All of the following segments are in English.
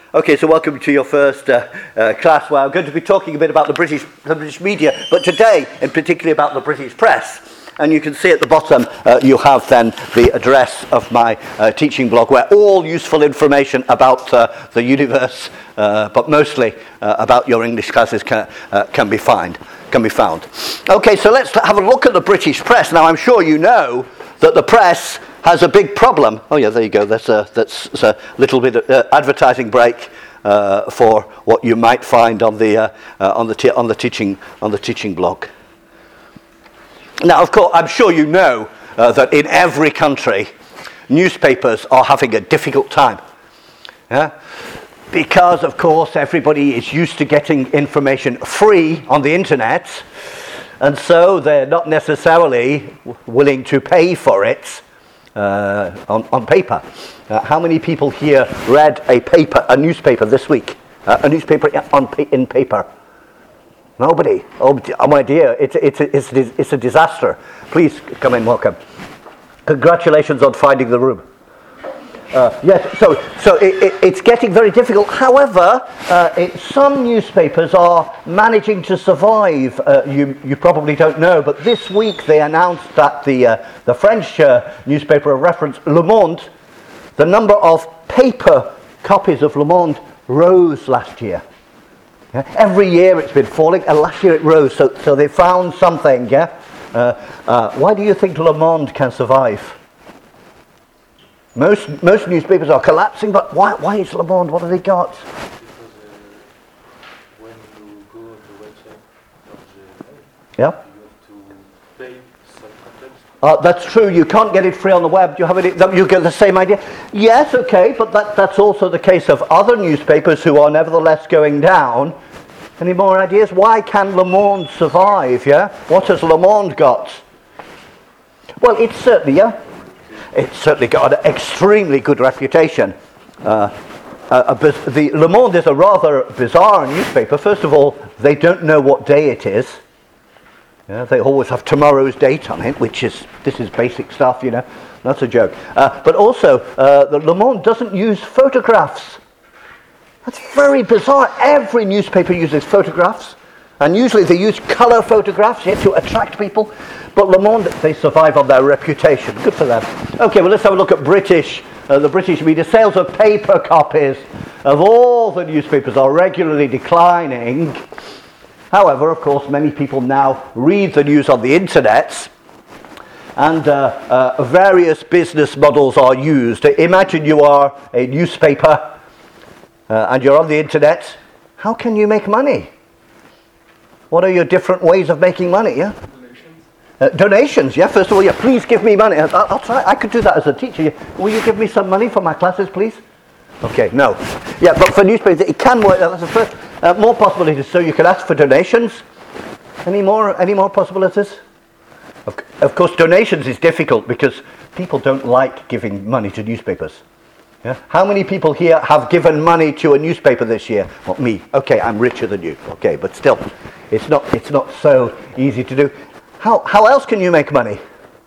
Okay, so welcome to your first class where I'm going to be talking a bit about the British media, but today in particular about the British press. And you can see at the bottom you have then the address of my teaching blog where all useful information about the universe, but mostly about your English classes can be found. Okay, so let's have a look at the British press. Now I'm sure you know that the press has a big problem. Oh yeah, there you go. That's a little bit of advertising break for what you might find on the teaching blog. Now, of course, I'm sure you know that in every country, newspapers are having a difficult time. Yeah? Because, of course, everybody is used to getting information free on the internet, and so they're not necessarily willing to pay for it on paper. How many people here read a newspaper this week? A newspaper in paper? Nobody. Oh my dear, it's a disaster. Please come in, welcome. Congratulations on finding the room. Yes, so it's getting very difficult. However, some newspapers are managing to survive. You probably don't know, but this week they announced that the French newspaper of reference, Le Monde, the number of paper copies of Le Monde rose last year. Yeah? Every year it's been falling, and last year it rose. So they found something. Yeah. Why do you think Le Monde can survive? Most newspapers are collapsing, but why is Le Monde? What have they got? Because when you go on the website of the Yeah. you have to pay some content. That's true. You can't get it free on the web. Do you have it? You get the same idea. Yes, okay, but that's also the case of other newspapers who are nevertheless going down. Any more ideas? Why can Le Monde survive? Yeah. What has Le Monde got? Well, it's certainly got an extremely good reputation. The Le Monde is a rather bizarre newspaper. First of all, they don't know what day it is. Yeah, they always have tomorrow's date on it, this is basic stuff, you know. That's a joke. But also, the Le Monde doesn't use photographs. That's very bizarre. Every newspaper uses photographs, and usually they use colour photographs to attract people. But Le Monde, they survive on their reputation. Good for them. Okay, well, let's have a look at the British media. Sales of paper copies of all the newspapers are regularly declining. However, of course, many people now read the news on the internet, and various business models are used. Imagine you are a newspaper and you're on the internet. How can you make money? What are your different ways of making money? Yeah. Donations, yeah. First of all, yeah. Please give me money. I'll try. I could do that as a teacher. Will you give me some money for my classes, please? Okay, no. Yeah, but for newspapers, it can work. That's the first. More possibilities. So you can ask for donations. Any more possibilities? Of course, donations is difficult because people don't like giving money to newspapers. Yeah? How many people here have given money to a newspaper this year? Well, me. Okay, I'm richer than you. Okay, but still, it's not so easy to do. How else can you make money?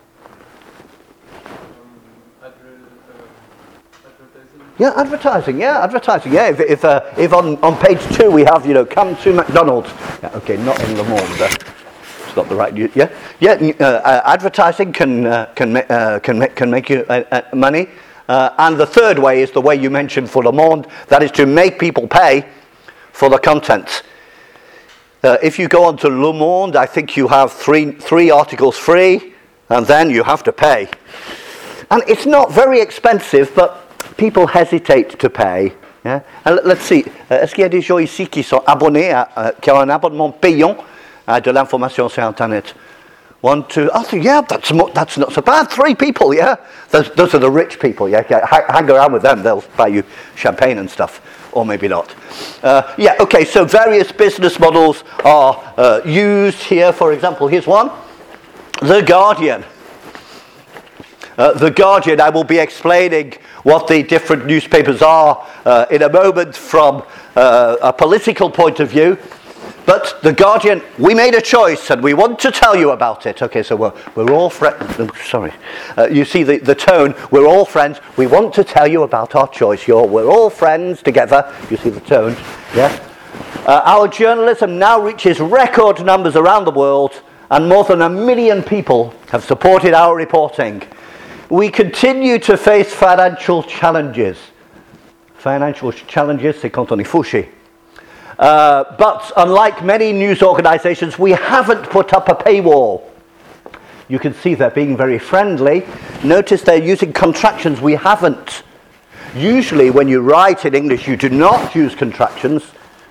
Advertising. Yeah, advertising. Yeah, if on page 2 we have, come to McDonald's. Yeah, okay, not in Le Monde. It's not the right. Advertising can make you money. And the third way is the way you mentioned for Le Monde. That is to make people pay for the content. If you go on to Le Monde, I think you have three articles free, and then you have to pay. And it's not very expensive, but people hesitate to pay. Yeah? Let's see. Est-ce qu'il y a des gens ici qui sont abonnés, qui ont un abonnement payant à de l'information sur Internet? 1, 2, 3. Yeah, that's not so bad. 3 people, yeah. Those are the rich people. Yeah, hang around with them. They'll buy you champagne and stuff, or maybe not. Okay. So various business models are used here. For example, here's one: The Guardian. The Guardian. I will be explaining what the different newspapers are in a moment from a political point of view. But The Guardian, we made a choice and we want to tell you about it. Okay, so we're all friends. Sorry. You see the tone. We're all friends. We want to tell you about our choice. We're all friends together. You see the tone. Yeah? Our journalism now reaches record numbers around the world, and more than 1 million people have supported our reporting. We continue to face financial challenges. Financial challenges, c'est quand on est fauché. But unlike many news organisations, we haven't put up a paywall. You can see they're being very friendly. Notice they're using contractions. We haven't. Usually when you write in English, you do not use contractions.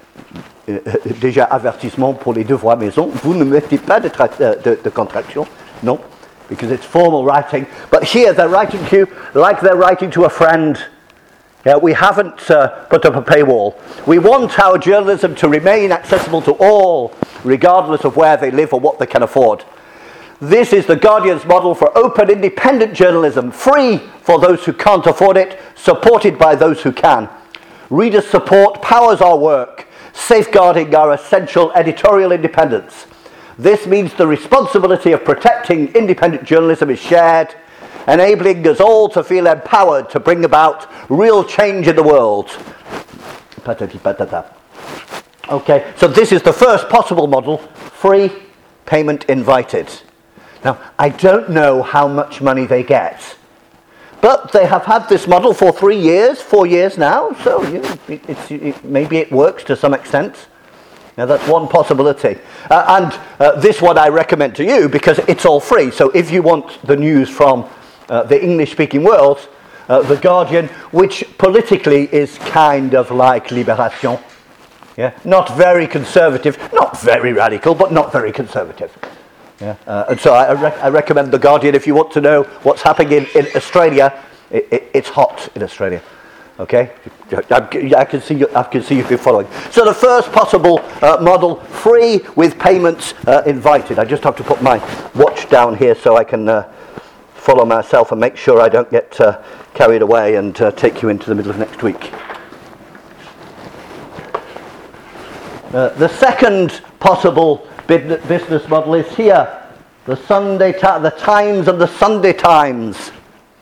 Déjà avertissement pour les devoirs maison. Vous ne mettez pas de contractions. Non, because it's formal writing. But here they're writing to you like they're writing to a friend. We haven't put up a paywall. We want our journalism to remain accessible to all, regardless of where they live or what they can afford. This is The Guardian's model for open, independent journalism, free for those who can't afford it, supported by those who can. Reader support powers our work, safeguarding our essential editorial independence. This means the responsibility of protecting independent journalism is shared, enabling us all to feel empowered to bring about real change in the world. Patati patata. Okay, so this is the first possible model, free, payment invited. Now, I don't know how much money they get, but they have had this model for 4 years now, so maybe it works to some extent. Now, that's one possibility. And this one I recommend to you because it's all free. So if you want the news from the English-speaking world, The Guardian, which politically is kind of like Libération. Yeah? Not very conservative, not very radical, but not very conservative. Yeah? And so I recommend The Guardian if you want to know what's happening in Australia. It's hot in Australia. Okay? I can see you've been following. So the first possible model, free with payments invited. I just have to put my watch down here so I can follow myself and make sure I don't get carried away and take you into the middle of next week. The second possible business model is here. The Times and the Sunday Times.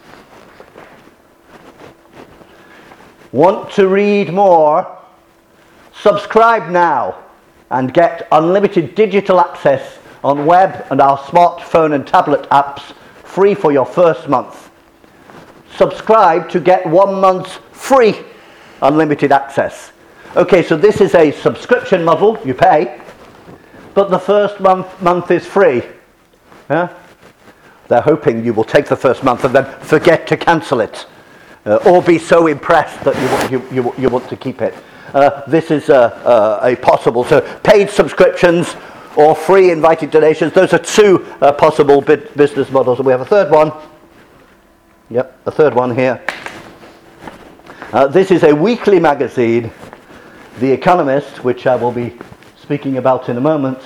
Want to read more? Subscribe now and get unlimited digital access on web and our smartphone and tablet apps free for your first month. Subscribe to get 1 month's free unlimited access. Okay, so this is a subscription model, you pay, but the first month is free. Yeah? They're hoping you will take the first month and then forget to cancel it, or be so impressed that you want to keep it. This is a possible, so paid subscriptions or free invited donations. Those are two possible business models. And we have a third one. Yep, a third one here. This is a weekly magazine, The Economist, which I will be speaking about in a moment.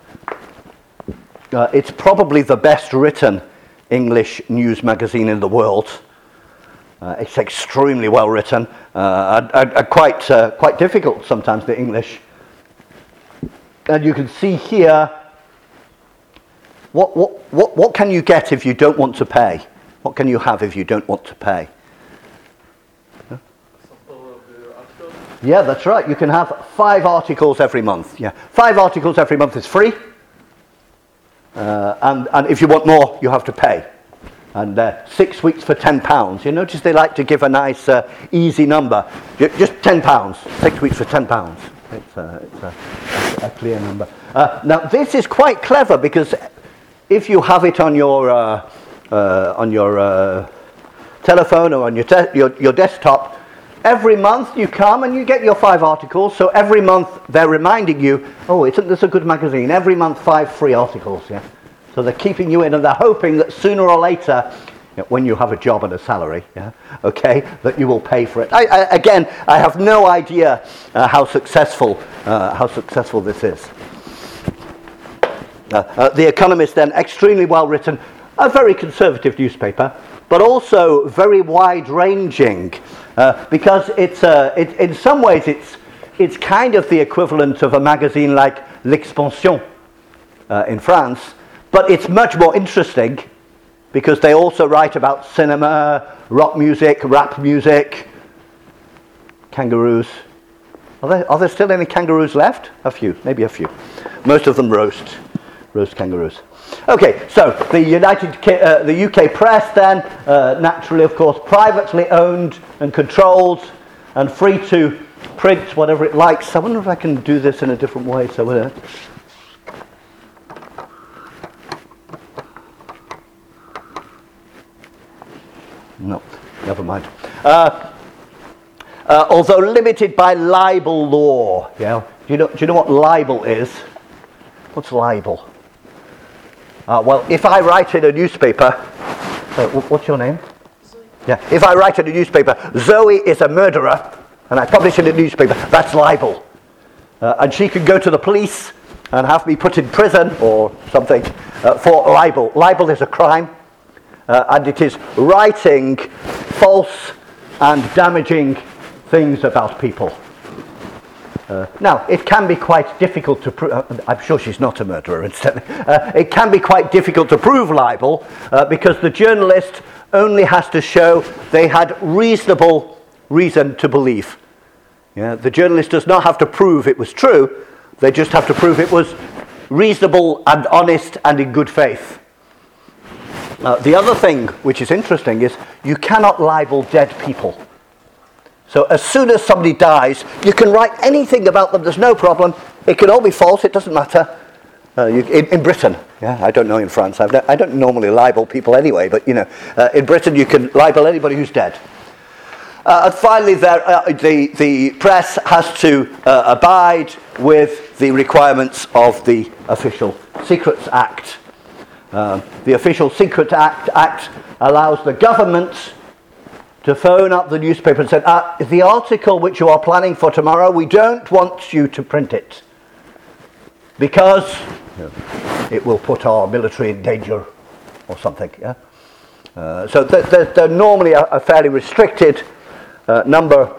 It's probably the best written English news magazine in the world. It's extremely well written, quite difficult sometimes, the English. And you can see here, what can you get if you don't want to pay? What can you have if you don't want to pay? Huh? Yeah, that's right. You can have 5 articles every month. Yeah, 5 articles every month is free. And if you want more, you have to pay. And 6 weeks for £10. You notice they like to give a nice, easy number. Just £10. 6 weeks for £10. It's a clear number. Now, this is quite clever because if you have it on your telephone or on your desktop, every month you come and you get your 5 articles. So every month they're reminding you, oh, isn't this a good magazine? Every month 5 free articles. Yeah. So they're keeping you in, and they're hoping that sooner or later, when you have a job and a salary, yeah, okay, that you will pay for it. I have no idea how successful this is. The Economist, then, extremely well written, a very conservative newspaper, but also very wide-ranging, because it's in some ways it's kind of the equivalent of a magazine like L'Expansion in France, but it's much more interesting because they also write about cinema, rock music, rap music, kangaroos. Are there still any kangaroos left? A few, maybe a few. Most of them roast kangaroos. Okay, so the UK press then, naturally, of course, privately owned and controlled and free to print whatever it likes. I wonder if I can do this in a different way. So, no, never mind. Although limited by libel law. Yeah. Do you know what libel is? What's libel? Well, if I write in a newspaper, what's your name? Zoe. Yeah. If I write in a newspaper, Zoe is a murderer, and I publish in a newspaper, that's libel. And she can go to the police and have me put in prison or something for libel. Libel is a crime, and it is writing false and damaging things about people. Now, it can be quite difficult to prove. I'm sure she's not a murderer, instead. It can be quite difficult to prove libel because the journalist only has to show they had reasonable reason to believe. Yeah, the journalist does not have to prove it was true, they just have to prove it was reasonable and honest and in good faith. The other thing which is interesting is you cannot libel dead people. So as soon as somebody dies, you can write anything about them, there's no problem. It can all be false, it doesn't matter. In Britain, yeah, I don't know in France, I don't normally libel people anyway, but in Britain you can libel anybody who's dead. And finally, the press has to abide with the requirements of the Official Secrets Act. The Official Secrets Act allows the government to phone up the newspaper and say, the article which you are planning for tomorrow, we don't want you to print it because it will put our military in danger or something. Yeah? So they're normally a fairly restricted number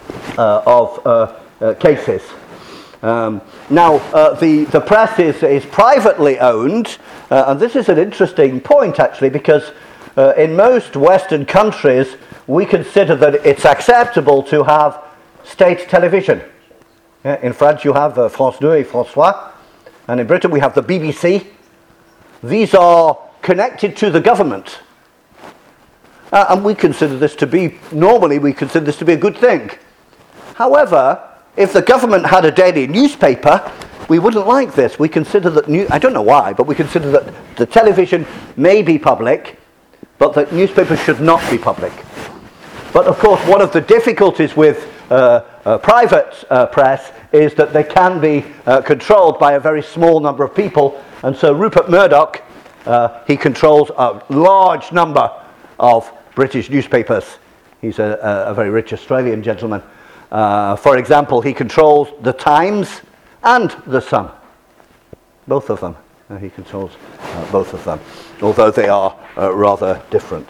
of cases. Now, the press is privately owned, and this is an interesting point actually, because in most Western countries we consider that it's acceptable to have state television. Yeah, in France you have France 2 et François, and in Britain we have the BBC. These are connected to the government. And we consider this to be, normally we consider this to be a good thing. However, if the government had a daily newspaper, we wouldn't like this. We consider that, I don't know why, but we consider that the television may be public, but the newspaper should not be public. But of course, one of the difficulties with private press is that they can be controlled by a very small number of people. And so Rupert Murdoch, he controls a large number of British newspapers. He's a very rich Australian gentleman. For example, he controls The Times and The Sun. Both of them. He controls both of them, although they are rather different.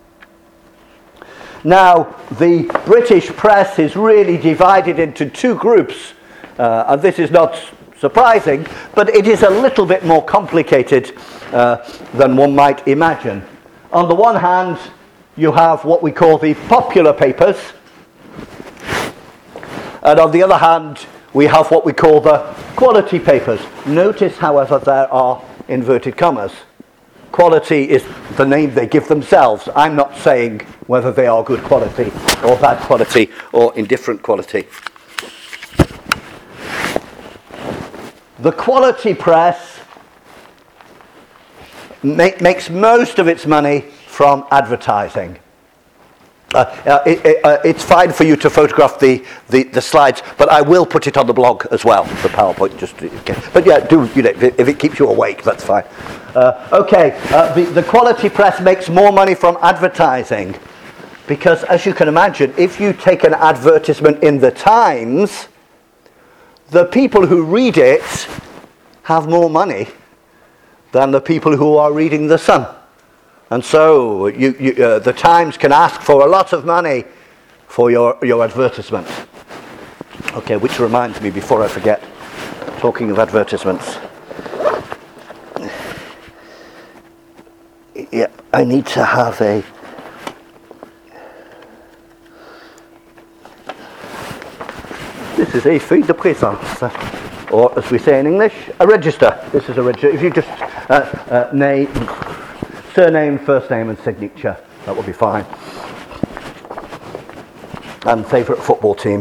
Now, the British press is really divided into two groups, and this is not surprising, but it is a little bit more complicated than one might imagine. On the one hand, you have what we call the popular papers, and on the other hand, we have what we call the quality papers. Notice, however, there are inverted commas. Quality is the name they give themselves. I'm not saying whether they are good quality or bad quality or indifferent quality. The quality press makes most of its money from advertising. It's fine for you to photograph the slides, but I will put it on the blog as well, the PowerPoint. But yeah, if it keeps you awake, that's fine. The quality press makes more money from advertising, because as you can imagine, if you take an advertisement in the Times, the people who read it have more money than the people who are reading the Sun. And so the Times can ask for a lot of money for your advertisement. Okay, which reminds me, before I forget, talking of advertisements. Yeah, I need to have a... This is a feuille de présence, or as we say in English, a register. This is a register. If you just name, surname, first name and signature, that will be fine. And favourite football team.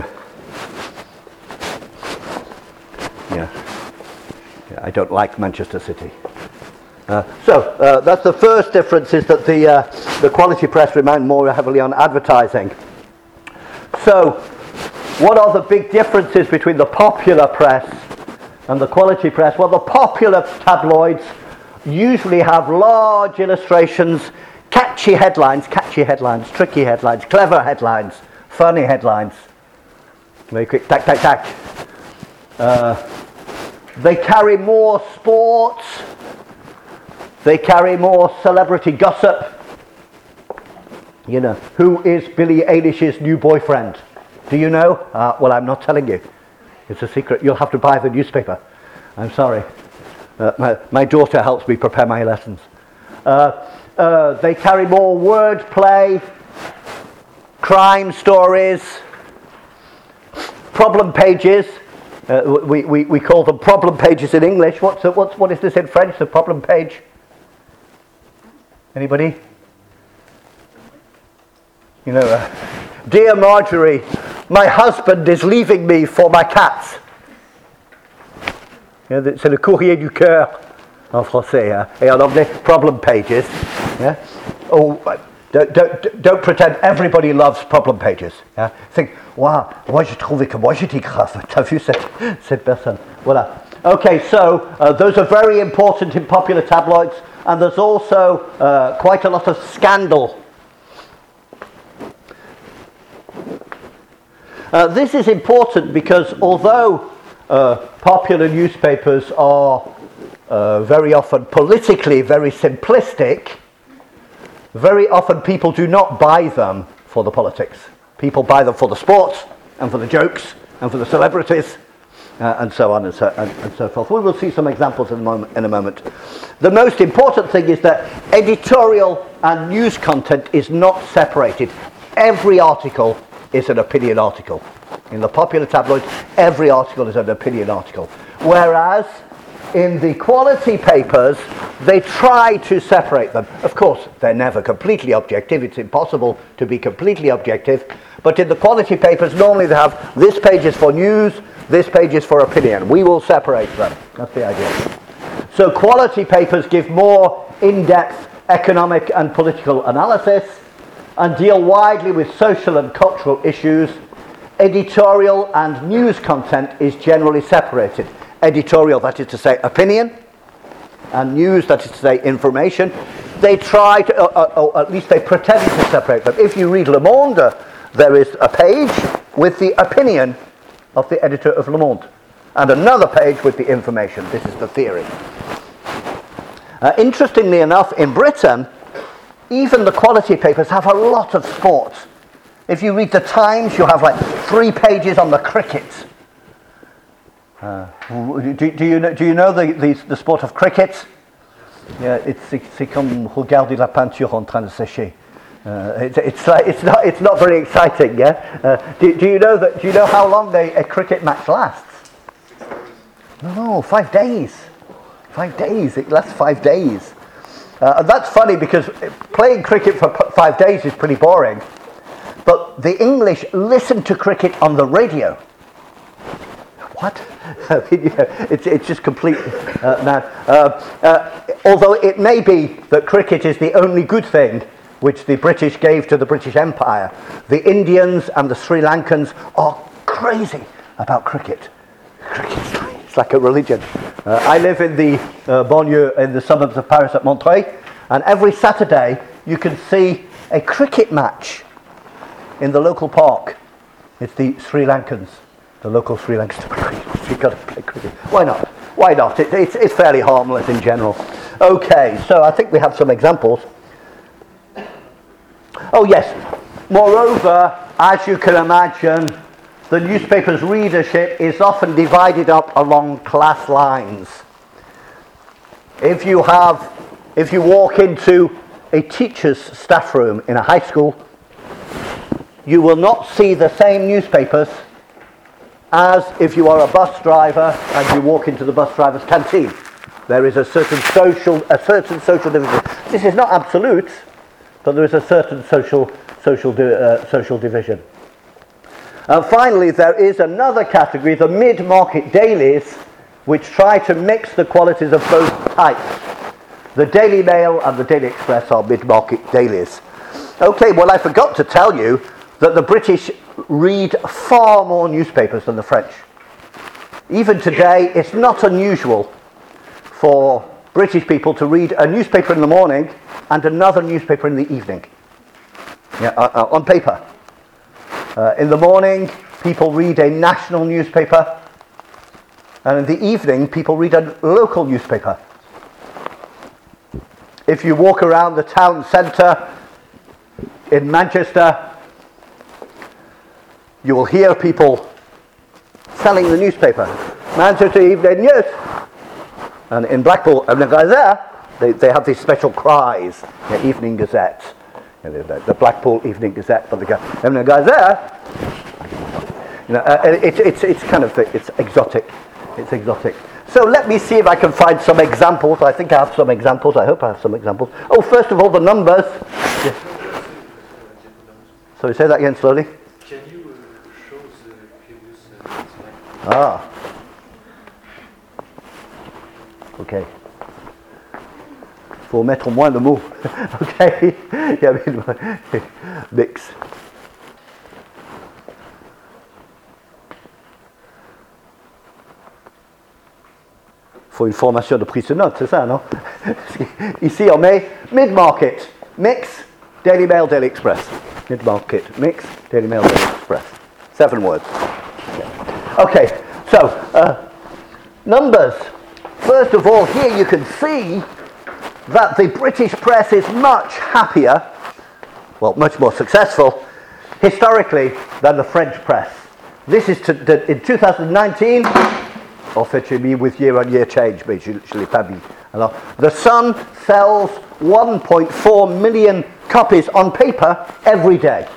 Yeah, I don't like Manchester City. So that's the first difference, is that the quality press rely more heavily on advertising. So what are the big differences between the popular press and the quality press? Well, the popular tabloids usually have large illustrations, catchy headlines, tricky headlines, clever headlines, funny headlines. Very quick, tack, tack, tack. They carry more sports. They carry more celebrity gossip. You know, who is Billie Eilish's new boyfriend? Do you know? Well, I'm not telling you. It's a secret. You'll have to buy the newspaper. I'm sorry. My daughter helps me prepare my lessons. They carry more wordplay, crime stories, problem pages. We call them problem pages in English. What is this in French? The problem page? Anybody? You know, dear Marjorie, my husband is leaving me for my cats. Yeah, c'est le courrier du cœur en français. Hein? Et en anglais, problem pages. Yeah? Oh, don't pretend everybody loves problem pages. Yeah? Think, wow, moi j'ai trouvé que moi j'étais grave. T'as vu cette personne? Voilà. Okay, so those are very important in popular tabloids, and there's also quite a lot of scandal. This is important because although popular newspapers are very often politically very simplistic, very often people do not buy them for the politics. People buy them for the sports and for the jokes and for the celebrities and so on and so forth. We will see some examples in a moment. The most important thing is that editorial and news content is not separated. Every article is an opinion article. In the popular tabloids, every article is an opinion article. Whereas in the quality papers, they try to separate them. Of course, they're never completely objective. It's impossible to be completely objective. But in the quality papers, normally they have this page is for news, this page is for opinion. We will separate them. That's the idea. So quality papers give more in-depth economic and political analysis and deal widely with social and cultural issues. Editorial and news content is generally separated. Editorial, that is to say opinion, and news, that is to say information. They try to, or at least they pretend to separate them. If you read Le Monde, there is a page with the opinion of the editor of Le Monde, and another page with the information. This is the theory. Interestingly enough, in Britain, even the quality papers have a lot of sports. If you read the Times, you have like 3 pages on the cricket. Do you know the sport of cricket? Yeah, c'est comme regarder la peinture en train de sécher. It's not very exciting. Yeah. Do you know how long a cricket match lasts? No, 5 days. 5 days. It lasts 5 days. And that's funny because playing cricket for 5 days is pretty boring. But the English listen to cricket on the radio. What? It's just complete now. Although it may be that cricket is the only good thing which the British gave to the British Empire, the Indians and the Sri Lankans are crazy about cricket. It's like a religion. I live in the banlieue, in the suburbs of Paris at Montreuil, and every Saturday you can see a cricket match in the local park. It's the Sri Lankans, the local Sri Lankans. You've got to play cricket. Why not? Why not? It's fairly harmless in general. Okay, so I think we have some examples. Oh yes, moreover, as you can imagine, the newspaper's readership is often divided up along class lines. If you walk into a teacher's staff room in a high school, you will not see the same newspapers as if you are a bus driver and you walk into the bus driver's canteen. There is a certain social division. This is not absolute, but there is a certain social division. And finally, there is another category, the mid-market dailies, which try to mix the qualities of both types. The Daily Mail and the Daily Express are mid-market dailies. Okay, well, I forgot to tell you that the British read far more newspapers than the French. Even today, it's not unusual for British people to read a newspaper in the morning and another newspaper in the evening, on paper. In the morning, people read a national newspaper, and in the evening, people read a local newspaper. If you walk around the town centre in Manchester, you will hear people selling the newspaper. Manchester Evening News. And in Blackpool, Evening Gazette, they have these special cries, the Evening Gazette. The Blackpool Evening Gazette, but the Evening Gazette, it's kind of, it's exotic. It's exotic. So let me see if I can find some examples. I think I have some examples. I hope I have some examples. Oh, first of all, the numbers. Yes. Sorry, say that again slowly. Can you show the previous slide? Ok. Faut mettre moins de mots. Ok. Mix. Faut une formation de prise de notes, c'est ça, non? Ici, on met mid-market, mix, Daily Mail, Daily Express. Mid-market, mix, Daily Mail, Daily Express. 7 words. Okay, so, numbers. First of all, here you can see that the British press is much happier, well, much more successful, historically, than the French press. This is in 2019, en fait, j'ai mis with year-on-year change, mais je l'ai pas mis. Alors, the Sun sells 1.4 million copies on paper every day.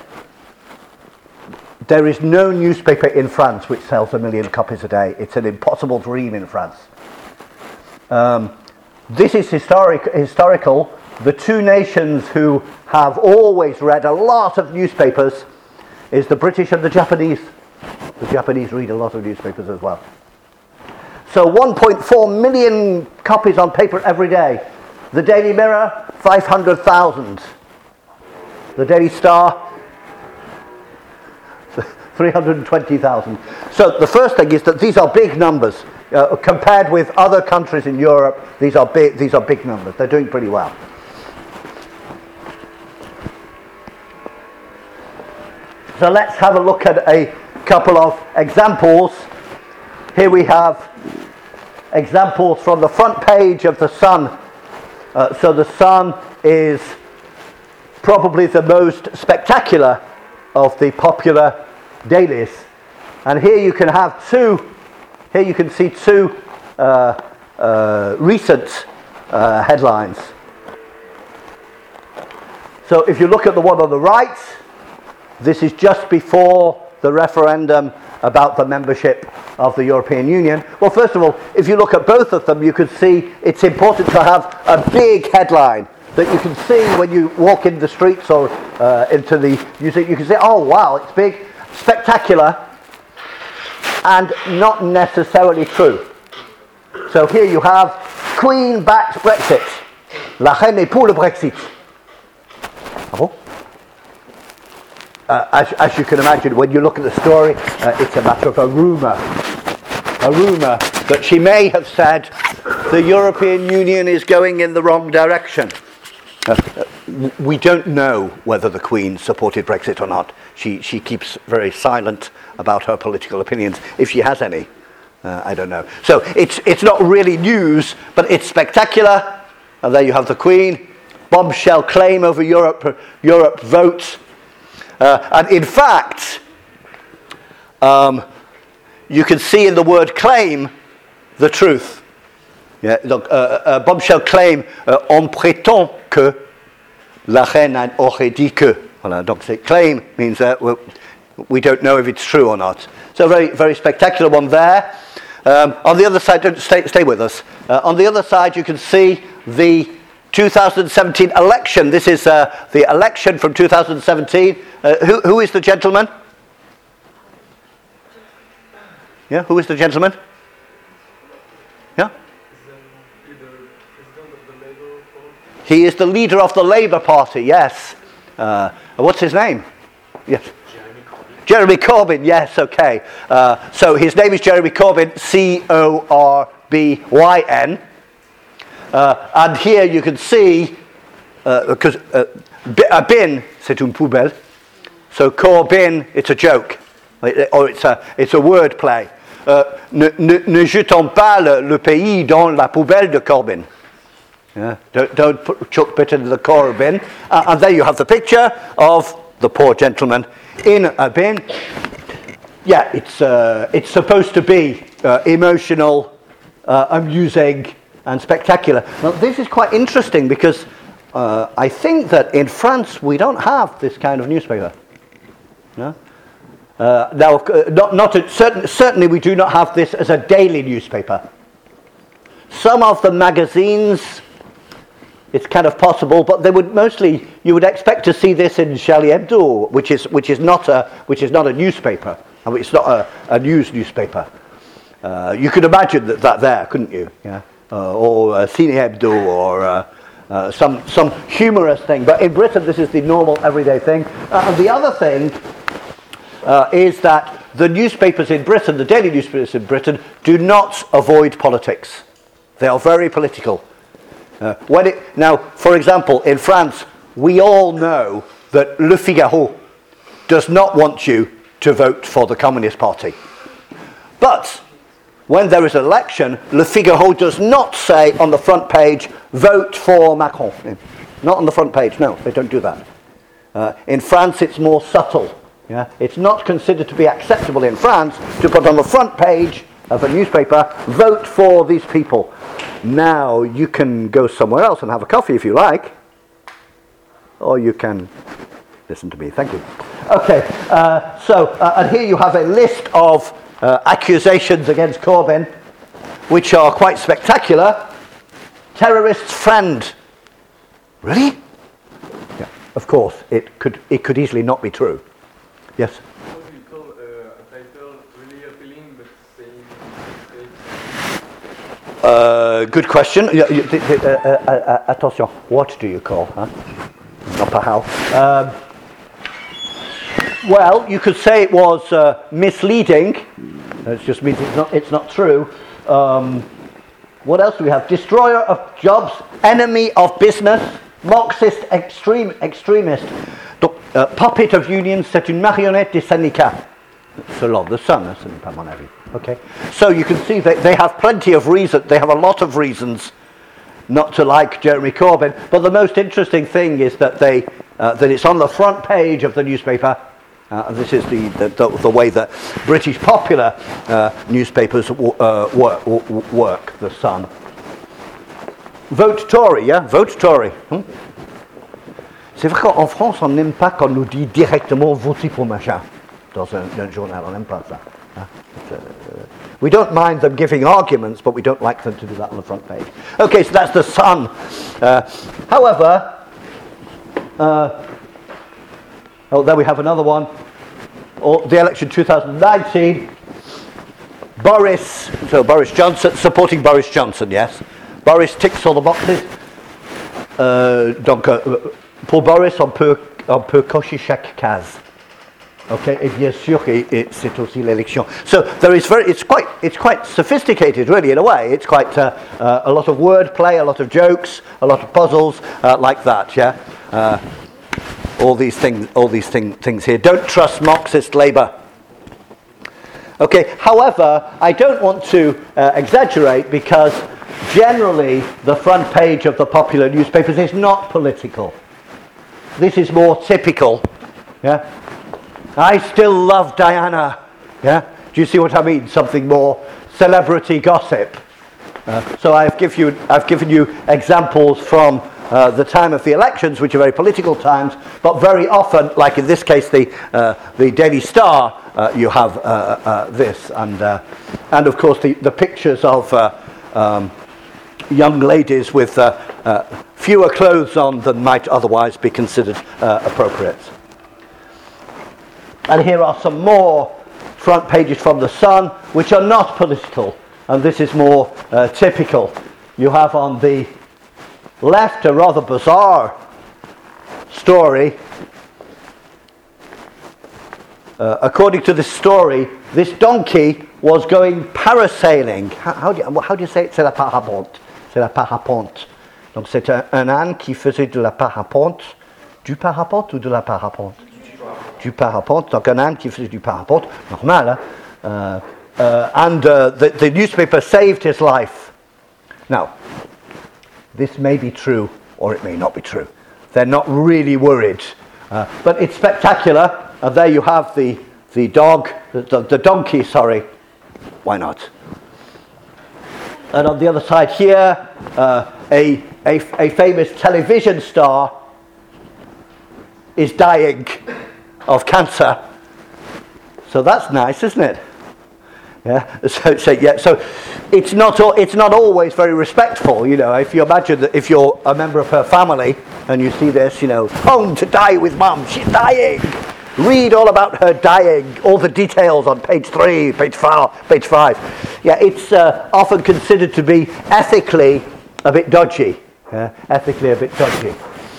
There is no newspaper in France which sells 1 million copies a day. It's an impossible dream in France. This is historical. The two nations who have always read a lot of newspapers is the British and the Japanese. The Japanese read a lot of newspapers as well. So 1.4 million copies on paper every day. The Daily Mirror, 500,000. The Daily Star, 320,000. So the first thing is that these are big numbers. Compared with other countries in Europe, these are big numbers. They're doing pretty well. So let's have a look at a couple of examples. Here we have examples from the front page of the Sun. So the Sun is probably the most spectacular of the popular dailies. And here you can have here you can see two recent headlines. So if you look at the one on the right, this is just before the referendum about the membership of the European Union. Well, first of all, if you look at both of them, you can see it's important to have a big headline that you can see when you walk in the streets or into the museum. You can say, oh wow, it's big, spectacular, and not necessarily true. So here you have Queen backs Brexit. La reine est pour le Brexit. Ah bon? As you can imagine, when you look at the story, it's a matter of a rumour. A rumour that she may have said the European Union is going in the wrong direction. We don't know whether the Queen supported Brexit or not. She keeps very silent about her political opinions, if she has any. I don't know. So it's not really news, but it's spectacular. And there you have the Queen. Bombshell claim over Europe vote. And in fact, you can see in the word claim the truth. Yeah, donc, bombshell claim, on prétend que la reine aurait dit que. Voilà, donc claim means we don't know if it's true or not. So a very, very spectacular one there. On the other side, stay with us. On the other side, you can see the 2017 election. This is the election from 2017. Who is the gentleman? Yeah, who is the gentleman? Yeah? He is the leader of the Labour Party, yes. What's his name? Yes. Jeremy Corbyn, yes, okay. So his name is Jeremy Corbyn, Corbyn. And here you can see, because a bin, c'est une poubelle. So Corbyn, it's a joke, or it's a word play. Ne jetons pas le pays dans la poubelle de Corbyn. Yeah? Don't chuck bit into the Corbyn. And there you have the picture of the poor gentleman in a bin. Yeah, it's supposed to be emotional, amusing, and spectacular. Now, this is quite interesting because I think that in France we don't have this kind of newspaper. No? Now, certainly we do not have this as a daily newspaper. Some of the magazines, it's kind of possible, but they would mostly, you would expect to see this in Charlie Hebdo, which is not a newspaper, and it's not a news newspaper. You could imagine that there, couldn't you? Yeah, or Cine Hebdo, or some humorous thing. But in Britain, this is the normal, everyday thing. And the other thing is that the newspapers in Britain, the daily newspapers in Britain, do not avoid politics. They are very political. Now, for example, in France, we all know that Le Figaro does not want you to vote for the Communist Party. But when there is an election, Le Figaro does not say on the front page, vote for Macron. Not on the front page, no, they don't do that. In France, it's more subtle. Yeah? It's not considered to be acceptable in France to put on the front page of a newspaper, vote for these people. Now, you can go somewhere else and have a coffee if you like, or you can listen to me. Thank you. Okay, and here you have a list of accusations against Corbyn, which are quite spectacular. Terrorist's friend. Really? Yeah. Of course, it could easily not be true. Yes? What do you call a title really appealing but saying good question. Attention, what do you call? Huh? Not per how. Well, you could say it was misleading. It just means it's not true. What else do we have? Destroyer of jobs, enemy of business, Marxist extremist. Donc, puppet of unions, c'est une marionnette des syndicats. Selon the Sun, ce n'est pas mon avis. Okay. So you can see they have plenty of reasons. They have a lot of reasons not to like Jeremy Corbyn. But the most interesting thing is that that it's on the front page of the newspaper. And this is the way that British popular newspapers work. The Sun. Vote Tory, yeah? Vote Tory. C'est vrai qu'en France, on n'aime pas qu'on nous dit directement voter pour machin. Dans un journal, on n'aime pas ça. We don't mind them giving arguments, but we don't like them to do that on the front page. Okay, so that's the Sun. However, there we have another one. The election 2019. Boris Johnson, supporting Boris Johnson, yes. Boris ticks all the boxes. Donc, pour Boris, on peut cocher chaque case. Okay, et bien sûr, c'est aussi l'élection. So it's quite sophisticated, really, in a way. It's quite a lot of wordplay, a lot of jokes, a lot of puzzles like that. Yeah, all these things here. Don't trust Marxist Labour. Okay. However, I don't want to exaggerate because generally the front page of the popular newspapers is not political. This is more typical. Yeah. I still love Diana. Yeah? Do you see what I mean? Something more celebrity gossip. So I've given you examples from the time of the elections, which are very political times, but very often, like in this case, the Daily Star, you have this, and of course the pictures of young ladies with fewer clothes on than might otherwise be considered appropriate. And here are some more front pages from The Sun, which are not political, and this is more typical. You have on the left a rather bizarre story. According to this story, this donkey was going parasailing. How do you say it? C'est la parapente. C'est la parapente. Donc c'est un âne qui faisait de la parapente. Du parapente ou de la parapente? Du parapente. Donc un âne qui faisait du parapente. Normal, hein? And the newspaper saved his life. Now, this may be true or it may not be true. They're not really worried. But it's spectacular. And there you have the donkey, sorry. Why not? And on the other side here, a famous television star is dying of cancer. So that's nice, isn't it? Yeah. So it's not always very respectful, you know. If you imagine that if you're a member of her family and you see this, you know, home to die with mum, she's dying. Read all about her dying, all the details on page 3, page 5. Yeah, it's often considered to be ethically a bit dodgy. Ethically a bit dodgy.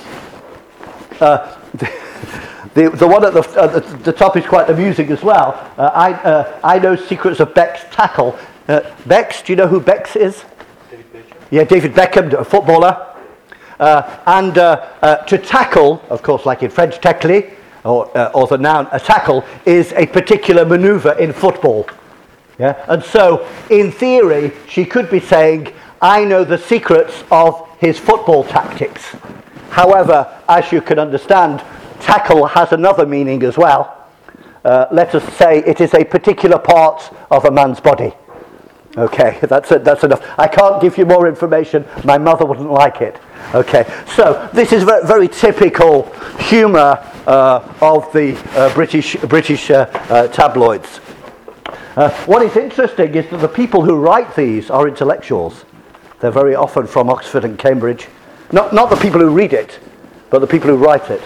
The one at the top is quite amusing as well. I know secrets of Beck's tackle. Beck's, do you know who Beck's is? David Beckham. Yeah, David Beckham, a footballer. And to tackle, of course, like in French, tackler, or the noun, a tackle, is a particular manoeuvre in football. Yeah? And so, in theory, she could be saying, I know the secrets of his football tactics. However, as you can understand, tackle has another meaning as well. Let us say it is a particular part of a man's body. Okay, that's enough. I can't give you more information. My mother wouldn't like it. Okay, so this is very, very typical humour of the British tabloids. What is interesting is that the people who write these are intellectuals. They're very often from Oxford and Cambridge. Not the people who read it, but the people who write it.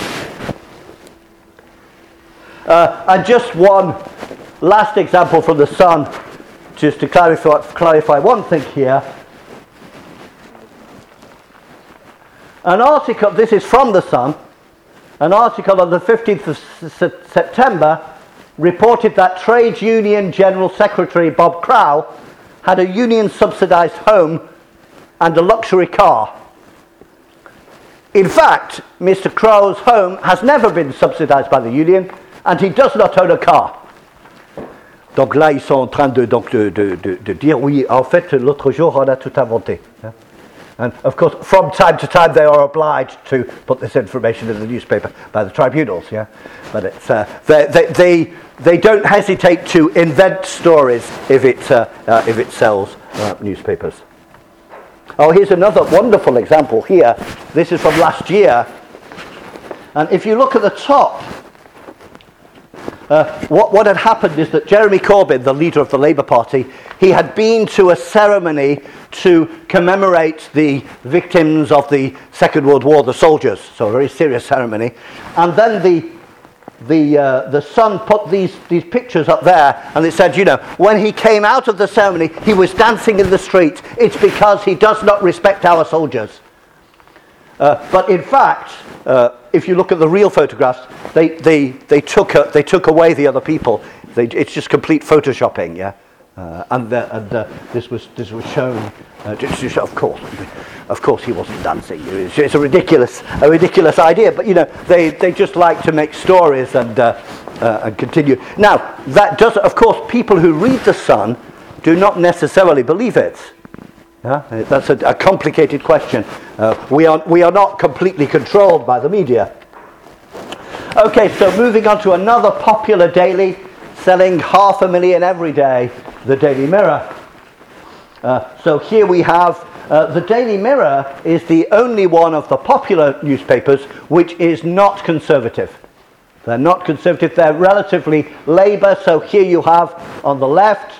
And just one last example from The Sun, just to clarify one thing here. An article, this is from The Sun, an article on the 15th of September reported that Trade Union General Secretary Bob Crow had a union-subsidised home and a luxury car. In fact, Mr. Crow's home has never been subsidised by the union, and he does not own a car. Donc là, ils sont en train de dire, oui, en fait, l'autre jour, on a tout inventé. And of course, from time to time, they are obliged to put this information in the newspaper by the tribunals. Yeah, but it's they don't hesitate to invent stories if it sells newspapers. Oh, here's another wonderful example here. This is from last year, and if you look at the top. What had happened is that Jeremy Corbyn, the leader of the Labour Party, he had been to a ceremony to commemorate the victims of the Second World War, the soldiers, so a very serious ceremony. And then the Sun put these pictures up there, and it said, you know, when he came out of the ceremony, he was dancing in the street. It's because he does not respect our soldiers. But in fact, if you look at the real photographs, they took away the other people. It's just complete photoshopping, yeah. And this was shown. Of course, he wasn't dancing. It's a ridiculous idea. But you know, they just like to make stories and continue. Now that does, of course, people who read The Sun do not necessarily believe it. Yeah? That's a complicated question. We are not completely controlled by the media. Okay, so moving on to another popular daily, selling 500,000 every day, the Daily Mirror. So here we have, the Daily Mirror is the only one of the popular newspapers which is not conservative. They're not conservative, they're relatively Labour. So here you have on the left,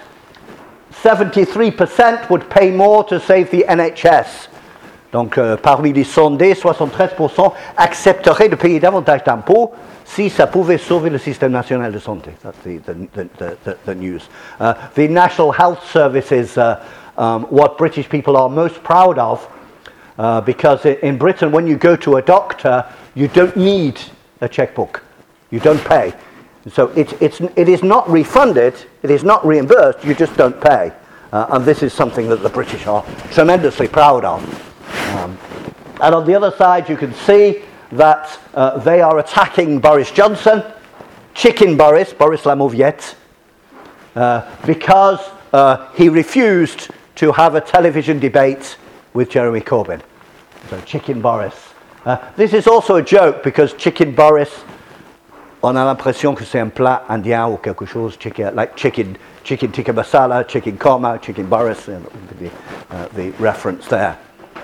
73% would pay more to save the NHS. Donc, parmi les sondés, 73% accepteraient de payer davantage d'impôts si ça pouvait sauver le système national de santé. That's the news. The National Health Service is what British people are most proud of, because in Britain, when you go to a doctor, you don't need a checkbook. You don't pay. So it is not refunded, it is not reimbursed, you just don't pay. And this is something that the British are tremendously proud of. And on the other side, you can see that they are attacking Boris Johnson, Chicken Boris la Mauviette, because he refused to have a television debate with Jeremy Corbyn. So Chicken Boris. This is also a joke, because Chicken Boris, on a l'impression que c'est un plat indien ou quelque chose, like chicken tikka masala, chicken korma, Chicken Boris, the reference there.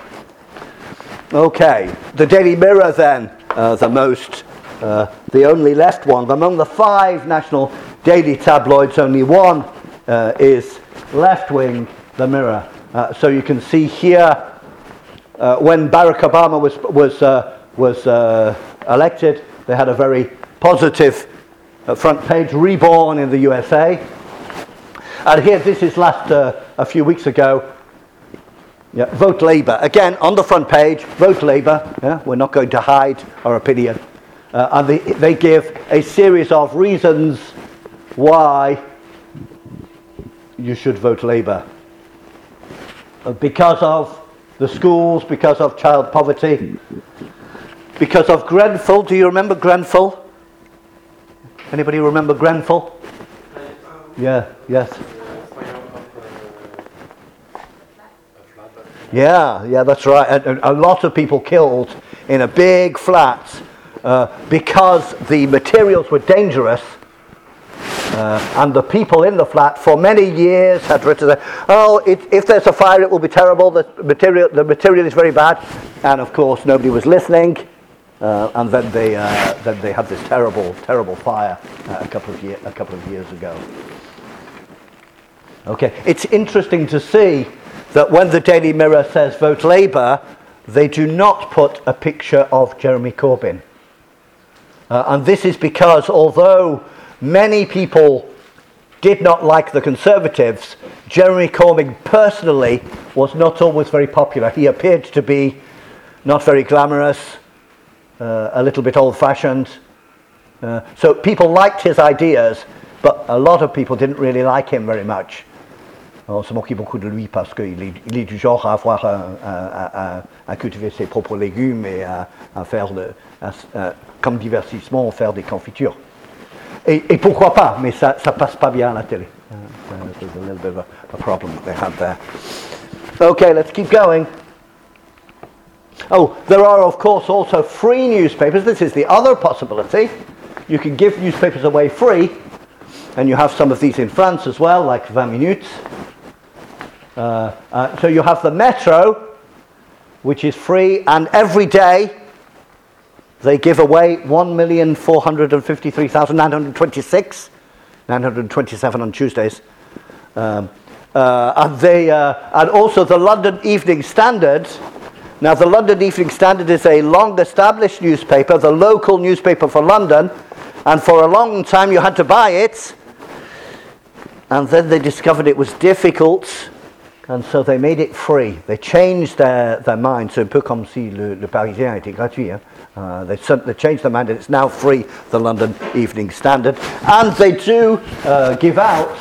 Okay, the Daily Mirror then, the only left one. Among the 5 national daily tabloids, only one is left-wing, the Mirror. So you can see here, when Barack Obama was elected, they had a very positive front page, Reborn in the USA. And here, this is a few weeks ago. Yeah, vote Labour. Again, on the front page, vote Labour. Yeah, we're not going to hide our opinion. And they give a series of reasons why you should vote Labour. Because of the schools, because of child poverty, because of Grenfell. Do you remember Grenfell? Anybody remember Grenfell? Yeah, yes. Yeah, that's right. A lot of people killed in a big flat because the materials were dangerous, and the people in the flat for many years had written, if there's a fire it will be terrible, the material is very bad, and of course nobody was listening, and then they had this terrible fire a couple of years ago. Okay, it's interesting to see that when the Daily Mirror says vote Labour, they do not put a picture of Jeremy Corbyn. And this is because although many people did not like the Conservatives, Jeremy Corbyn personally was not always very popular. He appeared to be not very glamorous, a little bit old-fashioned. So people liked his ideas, but a lot of people didn't really like him very much. On se moquait beaucoup de lui parce qu'il est du genre à avoir à cultiver ses propres légumes et à faire comme divertissement, faire des confitures. Et pourquoi pas, mais ça passe pas bien à la télé. There's a little bit of a problem that they had there. Okay, let's keep going. Oh, there are of course also free newspapers. This is the other possibility. You can give newspapers away free, and you have some of these in France as well, like 20 Minutes. So you have the Metro, which is free, and every day they give away 1,453,926, 927 on Tuesdays, and also the London Evening Standard. Now the London Evening Standard is a long-established newspaper, the local newspaper for London, and for a long time you had to buy it, and then they discovered it was difficult. And so they made it free. They changed their mind. C'est un peu comme si le Parisien était gratuit. Hein? They changed their mind, and it's now free, the London Evening Standard. And they do give out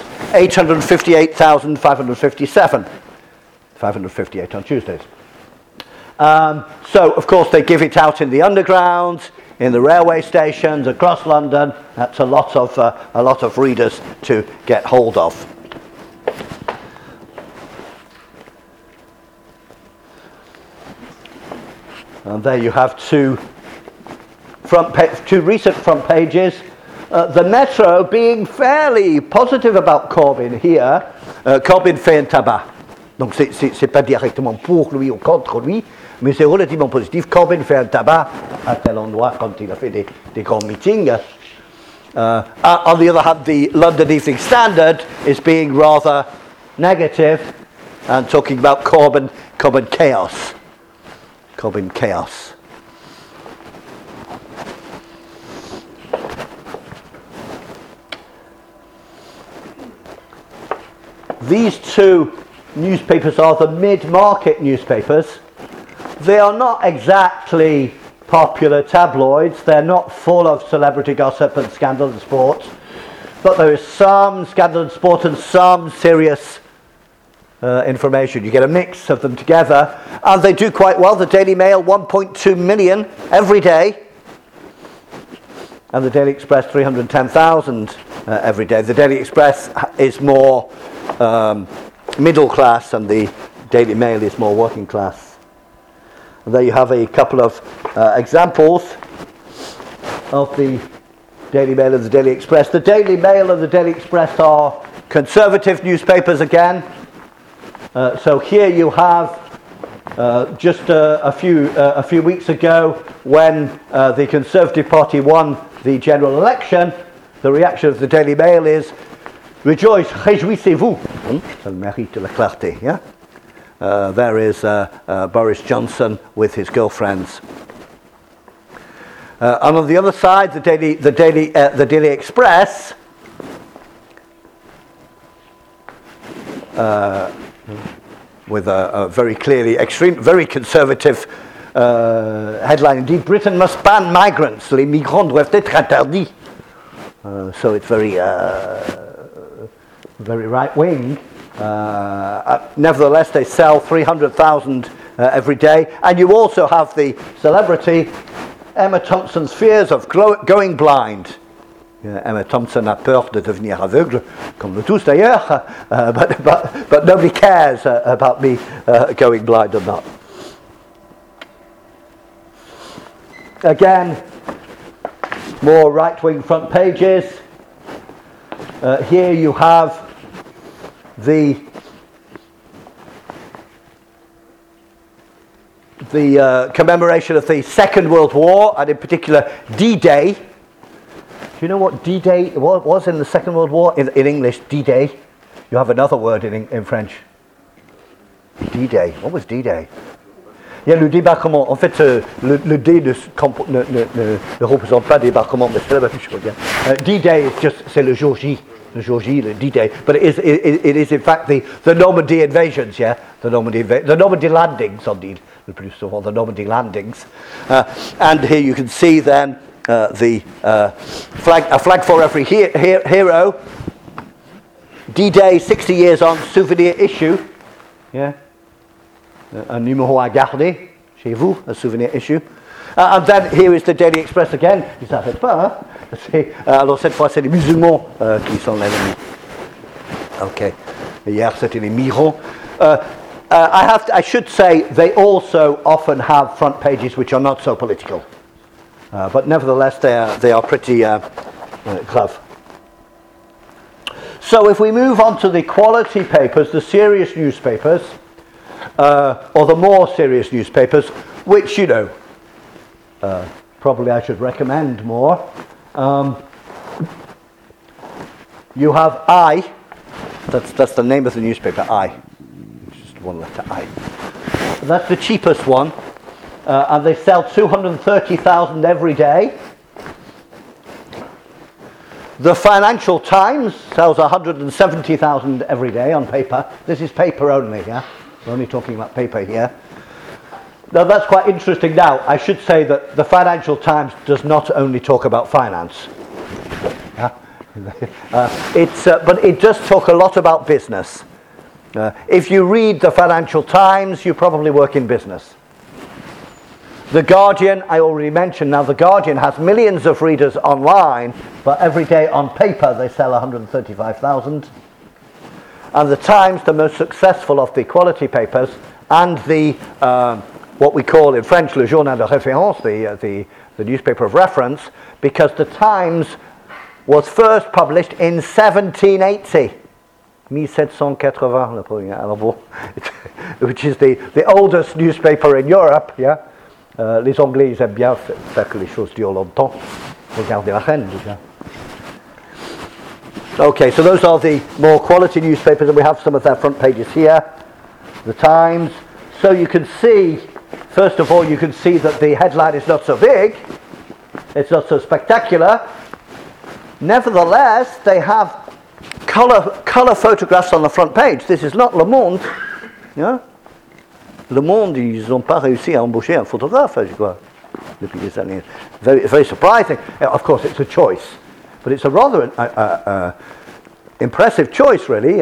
858,557. 558 on Tuesdays. So, of course, they give it out in the underground, in the railway stations, across London. That's a lot of readers to get hold of. And there you have two recent front pages. The Metro being fairly positive about Corbyn here. Corbyn fait un tabac. Donc c'est pas directement pour lui ou contre lui, mais c'est relativement positif. Corbyn fait un tabac à tel endroit quand il a fait des grands meetings. On the other hand, the London Evening Standard is being rather negative and talking about Corbyn chaos. Corbyn chaos. These two newspapers are the mid-market newspapers. They are not exactly popular tabloids. They're not full of celebrity gossip and scandal and sport. But there is some scandal and sport and some serious information. You get a mix of them together. And they do quite well. The Daily Mail, 1.2 million every day. And the Daily Express, 310,000 every day. The Daily Express is more middle class and the Daily Mail is more working class. And there you have a couple of examples of the Daily Mail and the Daily Express. The Daily Mail and the Daily Express are conservative newspapers again. So here you have just a few weeks ago when the Conservative Party won the general election, the reaction of the Daily Mail is rejoice, réjouissez-vous. Ça le mérite de la clarté, yeah? There is Boris Johnson with his girlfriends. And on the other side, the Daily Express with a very clearly very conservative headline indeed. Britain must ban migrants. Les migrants doivent être interdits. So it's very right wing. Nevertheless, they sell 300,000 every day. And you also have the celebrity Emma Thompson's fears of going blind. Emma Thompson a peur de devenir aveugle, comme nous tous d'ailleurs, but nobody cares about me going blind or not. Again, more right-wing front pages. Here you have the commemoration of the Second World War, and in particular D-Day. Do you know what D-Day was in the Second World War? In English, D-Day. You have another word in French. D-Day. What was D-Day? Il y a le débarquement. En fait, le D ne représente pas débarquement, mais c'est la même chose. D-Day is just, c'est le jour J. Le jour J, le D-Day. But it is in fact the Normandy invasions, yeah? The Normandy landings, on dit le plus souvent, the Normandy landings. And here you can see then a flag for every hero. D-Day, 60 years on, souvenir issue. Yeah. Un numéro à garder chez vous, a souvenir issue. And then here is the Daily Express again. Ils ne s'arrêtent pas, hein? Alors cette fois, c'est les musulmans qui sont l'ennemi. Okay. Hier, c'était les migrants. I should say they also often have front pages which are not so political. But nevertheless, they are pretty grave. So if we move on to the quality papers, the serious newspapers, or the more serious newspapers, which, you know, probably I should recommend more. You have I, that's the name of the newspaper, I. Just one letter, I. That's the cheapest one. And they sell 230,000 every day. The Financial Times sells 170,000 every day on paper. This is paper only, yeah? We're only talking about paper here. Now that's quite interesting. Now, I should say that the Financial Times does not only talk about finance. Yeah? But it does talk a lot about business. If you read the Financial Times, you probably work in business. The Guardian, I already mentioned. Now, The Guardian has millions of readers online, but every day on paper they sell 135,000. And The Times, the most successful of the quality papers, and the what we call in French le journal de référence, the newspaper of reference, because The Times was first published in 1780. 1780, le premier, alors bon, which is the oldest newspaper in Europe. Yeah? Les Anglais, ils aiment bien faire que les choses durent longtemps. Regardez la reine, déjà. Okay, so those are the more quality newspapers, and we have some of their front pages here. The Times. So you can see, first of all, you can see that the headline is not so big. It's not so spectacular. Nevertheless, they have color photographs on the front page. This is not Le Monde. Yeah? Le Monde, ils n'ont pas réussi à embaucher un photographe, je crois, depuis des années. Very, very surprising. Of course, it's a choice, but it's a rather impressive choice, really.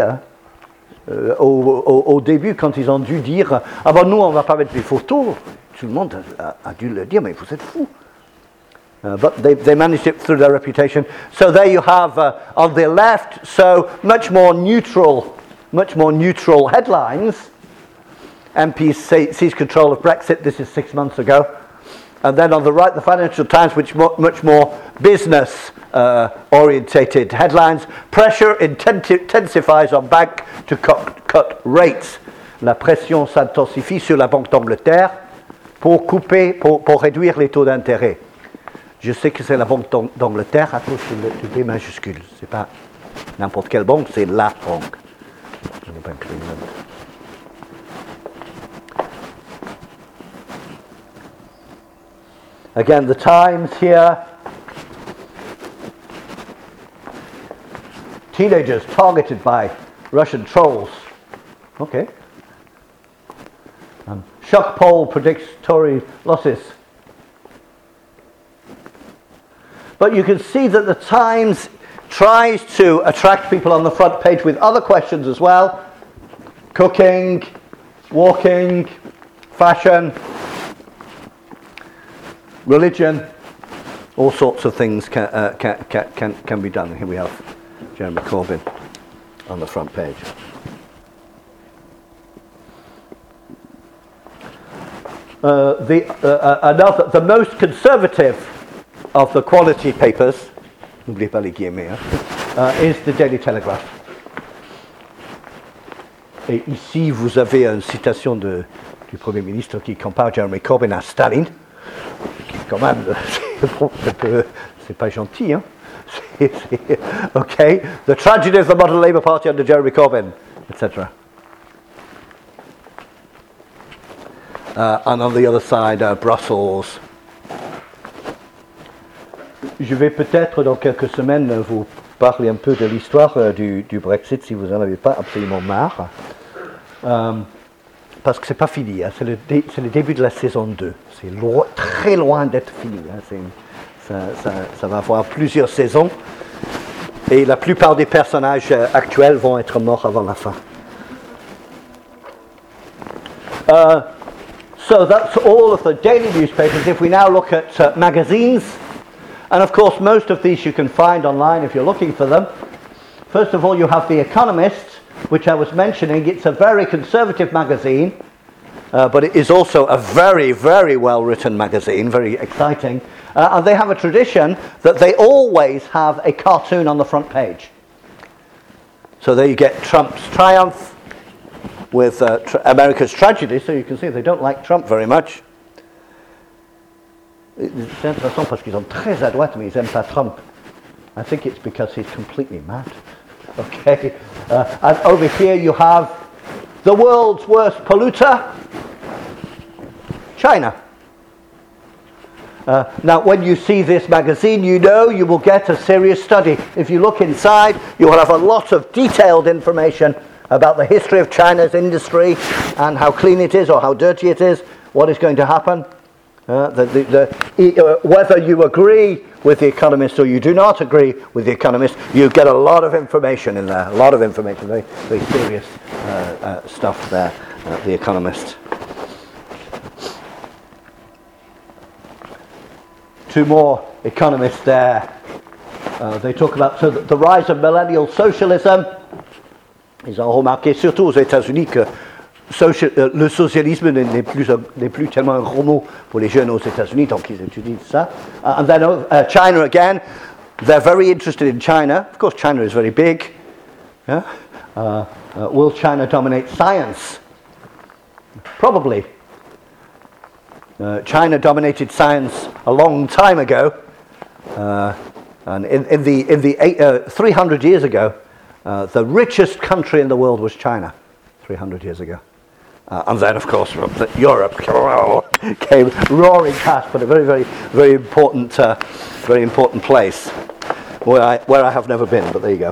Au début, quand ils ont dû dire « Ah ben nous, on ne va pas mettre des photos », tout le monde a dû le dire « Mais vous êtes fous ». But they managed it through their reputation. So there you have on the left, so much more neutral headlines. MPs seize control of Brexit. This is 6 months ago. And then on the right, the Financial Times, which much more business orientated headlines. Pressure intensifies on bank to cut rates. La pression s'intensifie sur la Banque d'Angleterre pour réduire les taux d'intérêt. Je sais que c'est la Banque d'Angleterre à cause du B majuscule. C'est pas n'importe quelle banque, c'est la banque. Again, the Times here. Teenagers targeted by Russian trolls. Okay. Shock poll predicts Tory losses. But you can see that the Times tries to attract people on the front page with other questions as well. Cooking, walking, fashion, religion, all sorts of things can be done. Here we have Jeremy Corbyn on the front page. The most conservative of the quality papers, n'oubliez pas les guillemets, is the Daily Telegraph. Et ici, vous avez une citation du Premier ministre qui compare Jeremy Corbyn à Staline, qui quand même, c'est pas gentil, hein? Okay, the tragedy of the modern Labour Party under Jeremy Corbyn, etc. And on the other side, Brussels. Je vais peut-être dans quelques semaines vous parler un peu de l'histoire du Brexit si vous n'en avez pas absolument marre. Parce que c'est pas fini, hein. C'est le début de la saison 2. C'est très loin d'être fini. Hein. Ça va avoir plusieurs saisons. Et la plupart des personnages actuels vont être morts avant la fin. So that's all of the daily newspapers. If we now look at magazines, and of course most of these you can find online if you're looking for them. First of all, you have The Economist, which I was mentioning. It's a very conservative magazine, but it is also a very, very well written magazine, very exciting. And they have a tradition that they always have a cartoon on the front page. So there you get Trump's triumph with America's tragedy. So you can see they don't like Trump very much. C'est intéressant parce qu'ils sont très à droite, mais ils n'aiment pas Trump. I think it's because he's completely mad. Okay. And over here you have the world's worst polluter, China. Now, when you see this magazine, you know you will get a serious study. If you look inside, you will have a lot of detailed information about the history of China's industry and how clean it is or how dirty it is, what is going to happen. Whether you agree with The Economist or you do not agree with The Economist, you get a lot of information in there, a lot of information, very, very serious stuff there, The Economist. Two more economists there. They talk about the rise of millennial socialism. Ils ont remarqué, surtout aux États-Unis, que le socialisme n'est plus tellement un gros mot pour les jeunes aux États-Unis, donc ils étudient ça. And then China again, They're very interested in China. Of course, China is very big. Yeah? Will China dominate science? Probably. China dominated science a long time ago, and in the 300 years ago, the richest country in the world was China. 300 years ago, and then of course Europe came roaring past, but a very, very, very important place where I have never been. But there you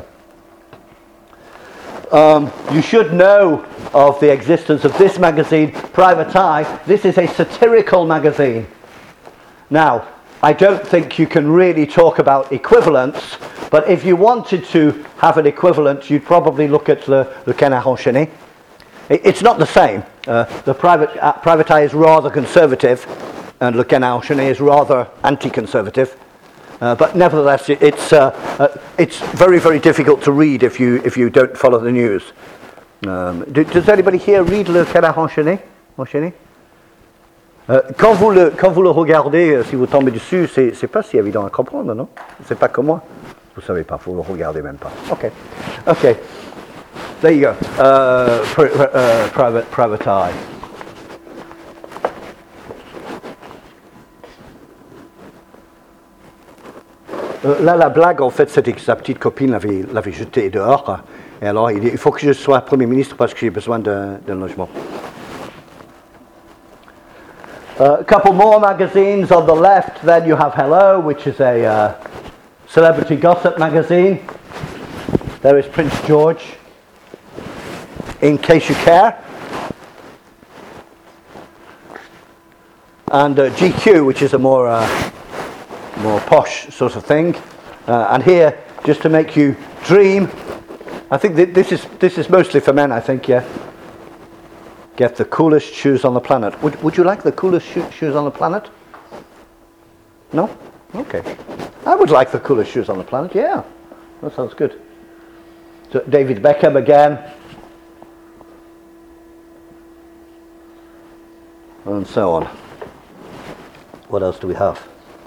go. You should know of the existence of this magazine, Private Eye. This is a satirical magazine. Now, I don't think you can really talk about equivalents, but if you wanted to have an equivalent, you'd probably look at Le Canard Enchaîné. It's not the same. The Private Eye is rather conservative, and Le Canard Enchaîné is rather anti-conservative. But nevertheless, it's very, very difficult to read if you don't follow the news. Does anybody here read Le Canard Enchaîné? Quand vous le regardez, si vous tombez dessus, c'est pas si évident à comprendre, non? C'est pas comme moi. Vous savez pas, vous le regardez même pas. Okay. There you go. Private Eye. Là, la blague, en fait, c'était que sa petite copine l'avait jeté dehors. Et alors, il dit, il faut que je sois Premier ministre parce que j'ai besoin d'un logement. A couple more magazines on the left. Then you have Hello, which is a celebrity gossip magazine. There is Prince George, In Case You Care. And GQ, which is a more posh sort of thing. And here, just to make you dream, I think this is mostly for men, I think, yeah. Get the coolest shoes on the planet. Would you like the coolest shoes on the planet? No? Okay. I would like the coolest shoes on the planet, yeah. That sounds good. So David Beckham again. And so on. What else do we have?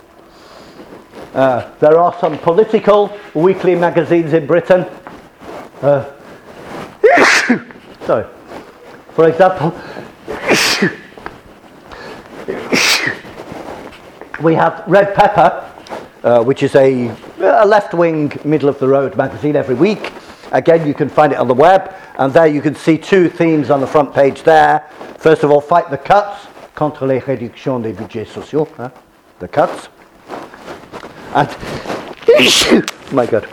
There are some political weekly magazines in Britain. Sorry. For example, we have Red Pepper, which is a left-wing, middle-of-the-road magazine every week. Again, you can find it on the web, and there you can see two themes on the front page there. First of all, fight the cuts, contre les réductions des budgets sociaux, the cuts. And, oh my God.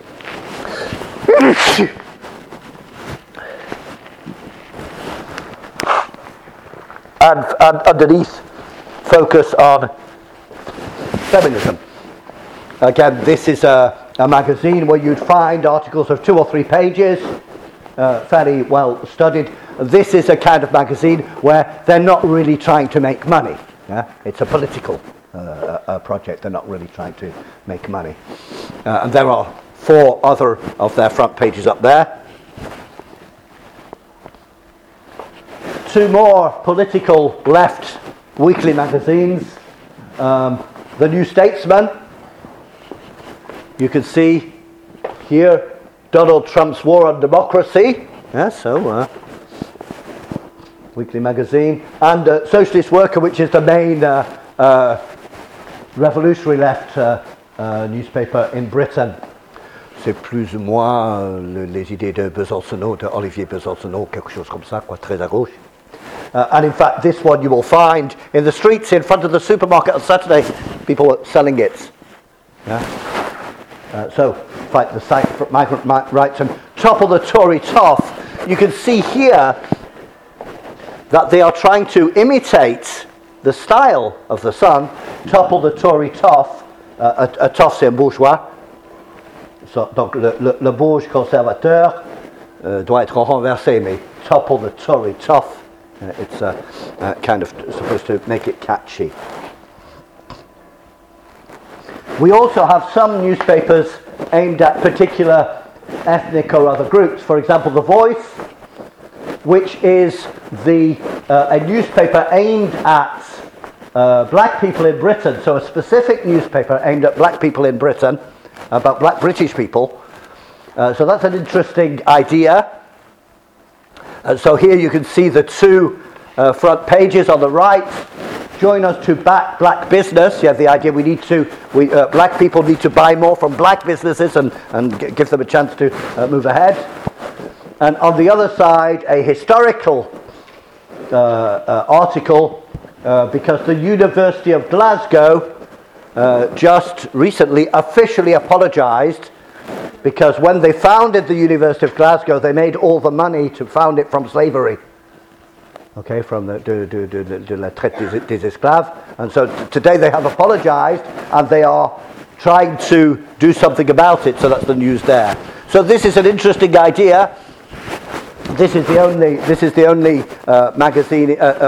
And underneath, focus on feminism. Again, this is a magazine where you'd find articles of 2 or 3 pages, fairly well studied. This is a kind of magazine where they're not really trying to make money. Yeah? It's a political project. They're not really trying to make money. And there are 4 other of their front pages up there. 2 more political left weekly magazines. The New Statesman. You can see here Donald Trump's war on democracy. Yeah, so weekly magazine. And Socialist Worker, which is the main revolutionary left newspaper in Britain. C'est plus ou moins les idées de Besancenot, de Olivier Besancenot, quelque chose comme ça, quoi, très à gauche. And in fact, this one you will find in the streets in front of the supermarket on Saturday. People are selling it. Yeah? So, fight the site for migrant rights and topple the Tory toff. You can see here that they are trying to imitate the style of the Sun. Topple the Tory toff. A toff, c'est un bourgeois. So, donc le bourge conservateur doit être renversé, mais topple the Tory toff. It's kind of supposed to make it catchy. We also have some newspapers aimed at particular ethnic or other groups. For example, The Voice, which is a newspaper aimed at black people in Britain. So a specific newspaper aimed at black people in Britain. about black British people. So that's an interesting idea. So here you can see the two front pages on the right. Join us to back black business. You have the idea black people need to buy more from black businesses and give them a chance to move ahead. And on the other side, a historical article because the University of Glasgow just recently officially apologised, because when they founded the University of Glasgow, they made all the money to found it from slavery. Okay, from de la traite des esclaves. And so today they have apologised and they are trying to do something about it, so that's the news there. So this is an interesting idea. This is the only magazine,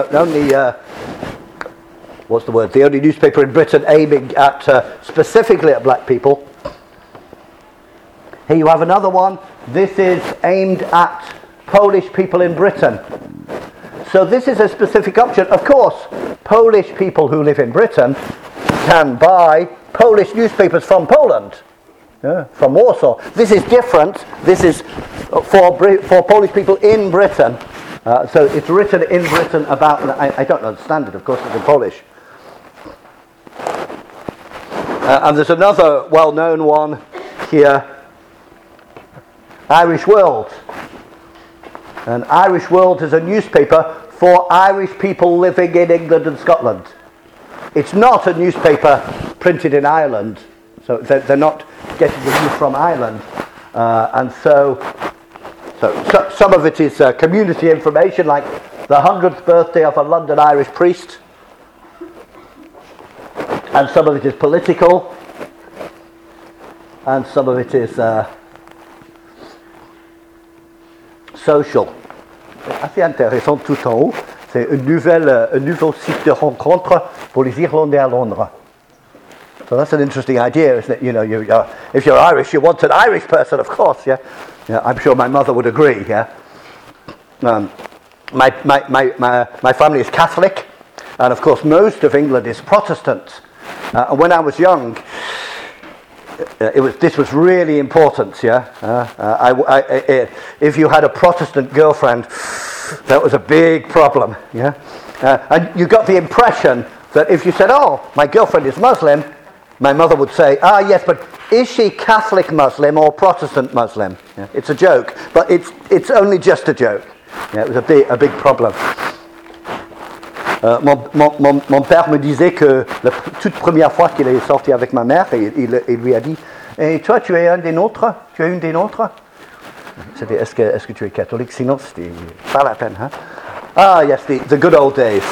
the only newspaper in Britain aiming at specifically at black people. Here you have another one. This is aimed at Polish people in Britain. So this is a specific option. Of course, Polish people who live in Britain can buy Polish newspapers from Poland, from Warsaw. This is different. This is for Polish people in Britain. So it's written in Britain about, I don't understand it, of course, it's in Polish. And there's another well-known one here, Irish World. And Irish World is a newspaper for Irish people living in England and Scotland. It's not a newspaper printed in Ireland, so they're not getting the news from Ireland. And so some of it is community information, like the 100th birthday of a London Irish priest. And some of it is political. And some of it is social. Assez intéressant tout en haut. C'est un nouveau site de rencontre pour les Irlandais à Londres. So that's an interesting idea, isn't it? You know, if you're Irish, you want an Irish person, of course. Yeah, I'm sure my mother would agree. Yeah. My family is Catholic, and of course most of England is Protestant. And when I was young, this was really important. Yeah, if you had a Protestant girlfriend, that was a big problem. Yeah, and you got the impression that if you said, "Oh, my girlfriend is Muslim," my mother would say, "Ah, yes, but is she Catholic Muslim or Protestant Muslim?" Yeah, it's a joke, but it's only just a joke. Yeah, it was a big problem. Mon père me disait que la toute première fois qu'il est sorti avec ma mère, il lui a dit, et toi, tu es un des nôtres? Tu es une des nôtres? C'était, est-ce que tu es catholique? Sinon, c'était pas la peine. Hein? Ah, yes, the good old days.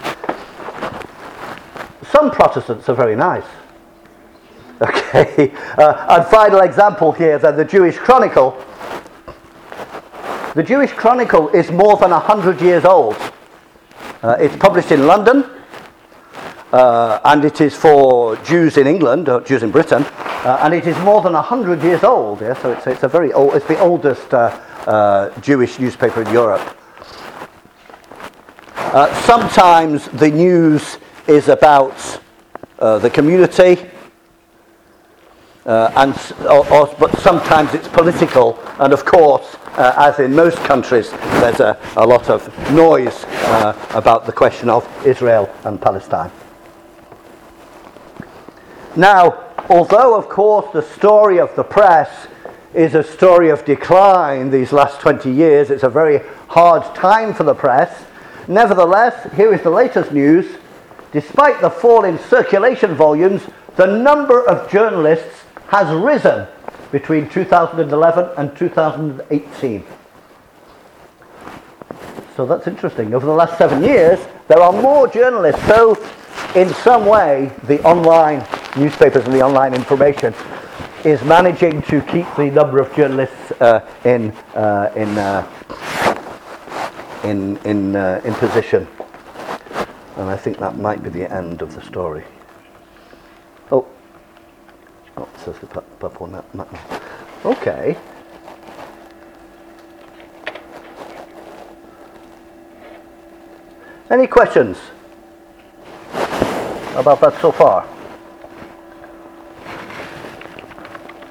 Some Protestants are very nice. Okay, and final example here, then the Jewish Chronicle. The Jewish Chronicle is more than 100 years old. It's published in London, and it is for Jews in England, or Jews in Britain, and it is more than 100 years old. Yeah, so it's a very old. It's the oldest Jewish newspaper in Europe. Sometimes the news is about the community, but sometimes it's political, and of course, as in most countries, there's a lot of noise about the question of Israel and Palestine. Now, although of course the story of the press is a story of decline these last 20 years, it's a very hard time for the press. Nevertheless, here is the latest news. Despite the fall in circulation volumes, the number of journalists has risen between 2011 and 2018. So that's interesting. Over the last 7 years, there are more journalists. So, in some way, the online newspapers and the online information is managing to keep the number of journalists in position. And I think that might be the end of the story. Oh, ça c'est pas pour maintenant. Okay. Any questions about that so far?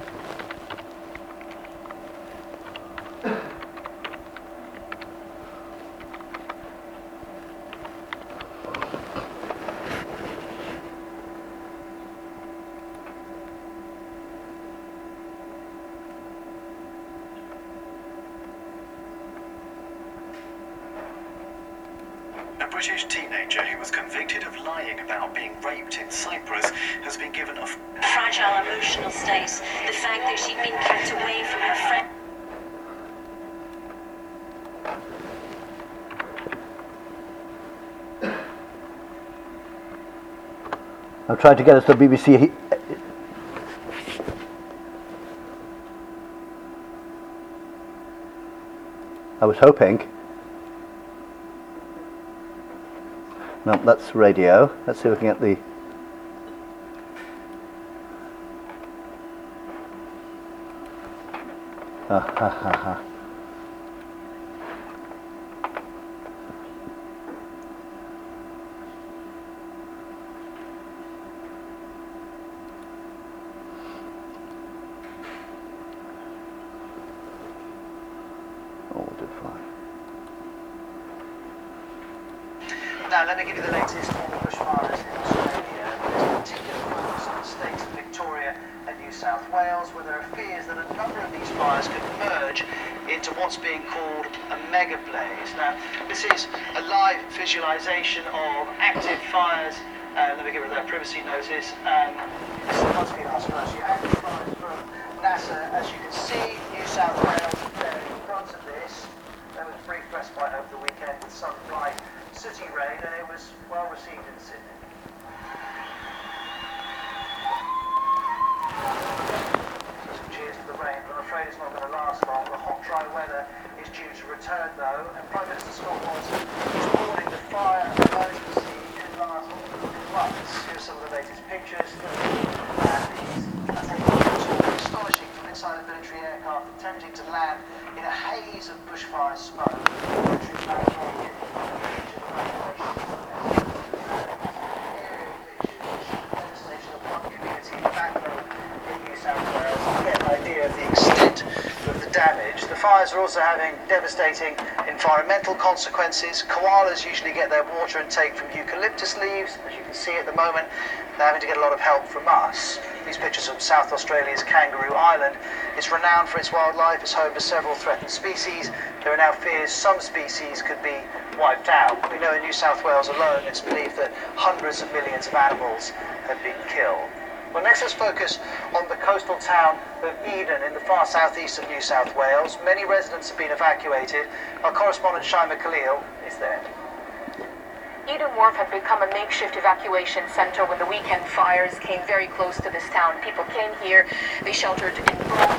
A British teenager who was convicted of lying about being raped in Cyprus has been given a fragile emotional state. The fact that she'd been kept away from her friend. I'm trying to get us to BBC. I was hoping. No, that's radio. Let's see if we can get the. Oh, we did fine. Now, let me give you the latest on the bushfires in Australia. There's particular focus on the states of Victoria and New South Wales, where there are fears that a number of these fires could merge into what's being called a mega blaze. Now, this is a live visualization of active fires. Let me give rid of that privacy notice. This is what's been asked first. Active fires from NASA, as you can see, New South Wales there in front of this. There was a brief respite over the weekend with some light city rain, and it was well received in Sydney. Some cheers to the rain, but I'm afraid it's not going to last long. The hot, dry weather is due to return, though, and Prime Minister Scott Morrison is warning the fire emergency could last months. Here's some of the latest pictures. Astonishing from inside a military aircraft attempting to land in a haze of bushfire smoke. The fires are also having devastating environmental consequences. Koalas usually get their water intake from eucalyptus leaves. As you can see at the moment, they're having to get a lot of help from us. These pictures of South Australia's Kangaroo Island. It's renowned for its wildlife. It's home to several threatened species. There are now fears some species could be wiped out. We know in New South Wales alone, it's believed that hundreds of millions of animals have been killed. Well, next let's focus on the coastal town of Eden in the far southeast of New South Wales. Many residents have been evacuated. Our correspondent Shaima Khalil is there. Eden Wharf had become a makeshift evacuation centre when the weekend fires came very close to this town. People came here, they sheltered in boats,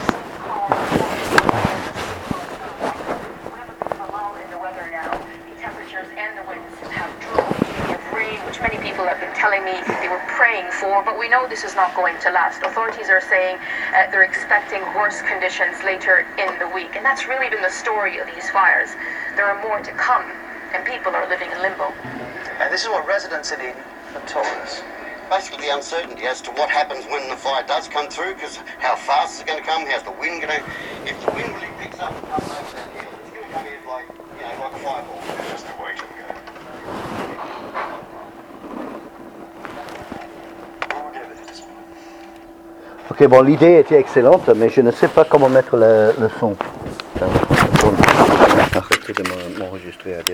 in the weather now. The temperatures and the winds have dropped. Rain, which many people have been telling me they were praying for, but we know this is not going to last. Authorities are saying they're expecting worse conditions later in the week, and that's really been the story of these fires. There are more to come, and people are living in limbo. And this is what residents in Eden have told us. Basically the uncertainty as to what happens when the fire does come through, because how fast is it going to come, how's the wind going to... If the wind really picks up and comes over that hill, it's going to come in like, like a fireball. It's just a way to go. Ok, bon, l'idée était excellente, mais je ne sais pas comment mettre le son. Arrêtez de m'enregistrer à dire.